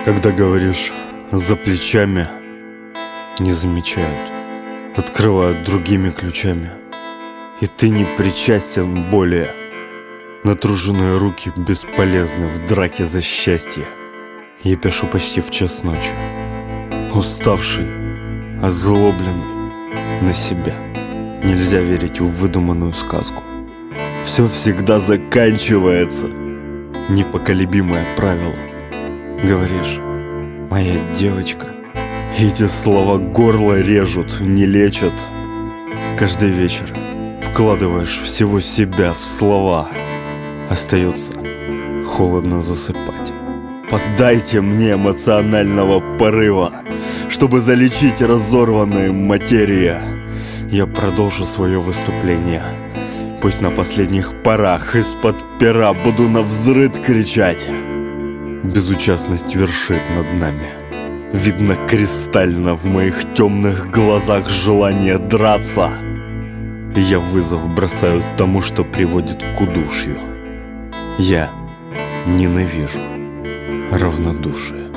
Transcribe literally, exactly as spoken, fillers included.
Когда говоришь «за плечами», не замечают, открывают другими ключами. И ты не причастен более. Натруженные руки бесполезны в драке за счастье. Я пишу почти в час ночи, уставший, озлобленный на себя. Нельзя верить в выдуманную сказку. Все всегда заканчивается. Непоколебимое правило. Говоришь: моя девочка. И эти слова горло режут, не лечат. Каждый вечер вкладываешь всего себя в слова. Остается холодно засыпать. Поддайте мне эмоционального порыва, чтобы залечить разорванные материи. Я продолжу свое выступление. Пусть на последних порах из-под пера буду навзрыд кричать. Безучастность вершит над нами. Видно кристально в моих темных глазах желание драться. И я вызов бросаю тому, что приводит к удушью. Я ненавижу равнодушие.